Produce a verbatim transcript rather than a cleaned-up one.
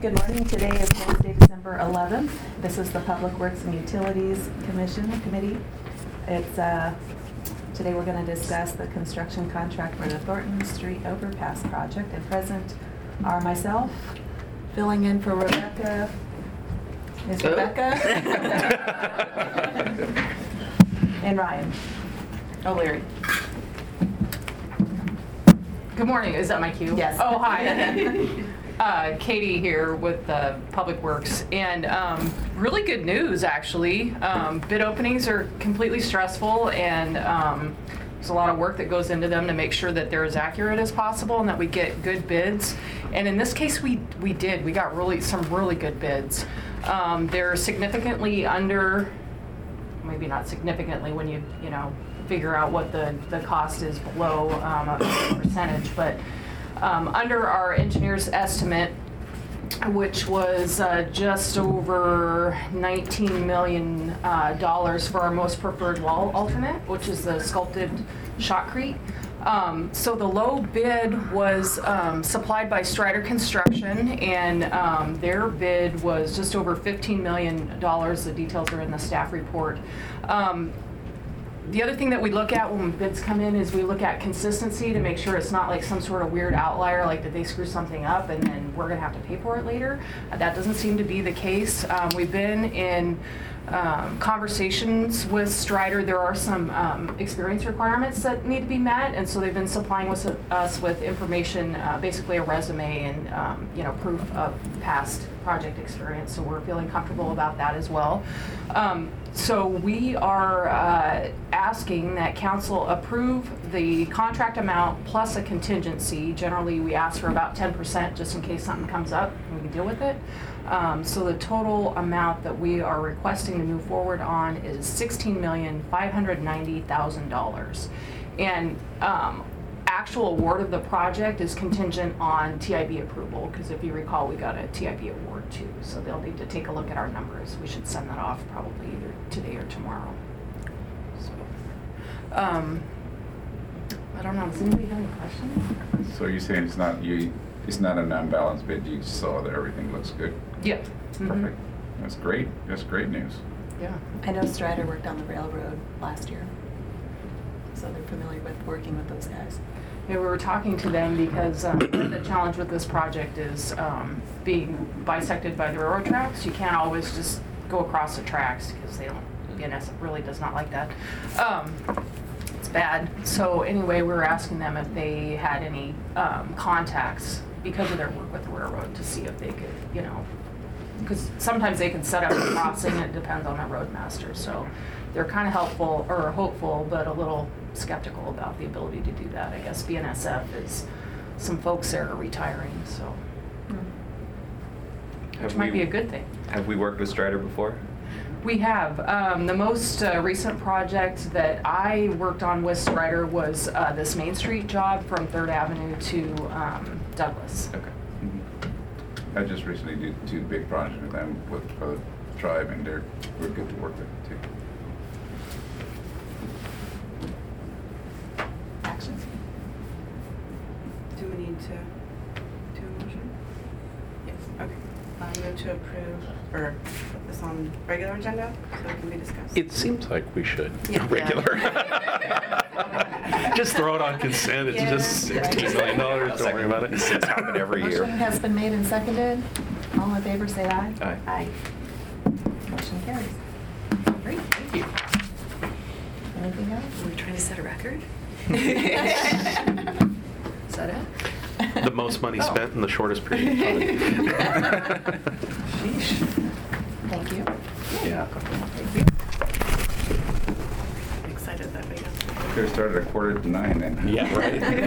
Good morning. Today is Wednesday, December eleventh. This is the Public Works and Utilities Commission Committee. It's uh, today we're going to discuss the construction contract for the Thornton Street Overpass project. And present are myself, filling in for Rebecca. Is Rebecca? And Ryan. Oh, Larry. Good morning. Is that my cue? Yes. Oh, hi. uh, Katie here with uh, Public Works. And um, really good news, actually. Um, bid openings are completely stressful, and um, there's a lot of work that goes into them to make sure that they're as accurate as possible and that we get good bids. And in this case, we, we did. We got really some really good bids. Um, they're significantly under, maybe not significantly when you, you know, figure out what the, the cost is below um, a percentage, but um, under our engineer's estimate, which was uh, just over nineteen million dollars uh, for our most preferred wall alternate, which is the sculpted shotcrete. Um, so the low bid was um, supplied by Strider Construction, and um, their bid was just over fifteen million dollars. The details are in the staff report. Um, The other thing that we look at when bids come in is we look at consistency to make sure it's not like some sort of weird outlier, like did they screw something up and then we're gonna have to pay for it later. Uh, that doesn't seem to be the case. Um, we've been in um, conversations with Strider. There are some um, experience requirements that need to be met, and so they've been supplying with, us with information, uh, basically a resume and um, you know, proof of past project experience, so we're feeling comfortable about that as well. Um, so we are uh, asking that council approve the contract amount plus a contingency. Generally, we ask for about ten percent just in case something comes up and we can deal with it. Um, so the total amount that we are requesting to move forward on is sixteen million five hundred ninety thousand dollars. And um, actual award of the project is contingent on T I B approval, because if you recall, we got a T I B award too, so they'll need to take a look at our numbers. We should send that off probably either today or tomorrow. So, um, I don't know, does anybody have any questions? So you're saying it's not, you, it's not an unbalanced bid, you saw that everything looks good? Yeah. Perfect. Mhm. That's great, that's great news. Yeah. I know Strider worked on the railroad last year, so they're familiar with working with those guys. Yeah, we were talking to them because um, the challenge with this project is um, being bisected by the railroad tracks. You can't always just go across the tracks because they don't, B N S really does not like that. Um, it's bad. So anyway, we were asking them if they had any um, contacts because of their work with the railroad to see if they could, you know, because sometimes they can set up a crossing. It depends on the roadmaster. So they're kind of helpful or hopeful, but a little skeptical about the ability to do that. I guess B N S F is, some folks there are retiring, so, which Have might we- be a good thing. Have we worked with Strider before? We have. Um, the most uh, recent project that I worked on with Strider was uh, this Main Street job from Third Avenue to um, Douglas. Okay. I just recently did two big projects with them, with uh, Tribe, and they're, we're good to work with too. Action. Do we need to do a motion? Yes, okay. I'm going to approve, or put this on regular agenda so it can be discussed. It seems like we should. Yeah. Regular. Just throw it on consent. It's Yeah. just sixteen million dollars. Don't worry about it. These things happen every year. Motion has been made and seconded. All in favor, say aye. Aye. Aye. Motion carries. Great, thank you. Anything else? Are we trying to set a record? Is that it? The most money Oh. spent in the shortest period of time. Sheesh. Thank you. Yeah. Thank you. I'm excited that we got. Could have started at quarter to nine then. Yeah, right.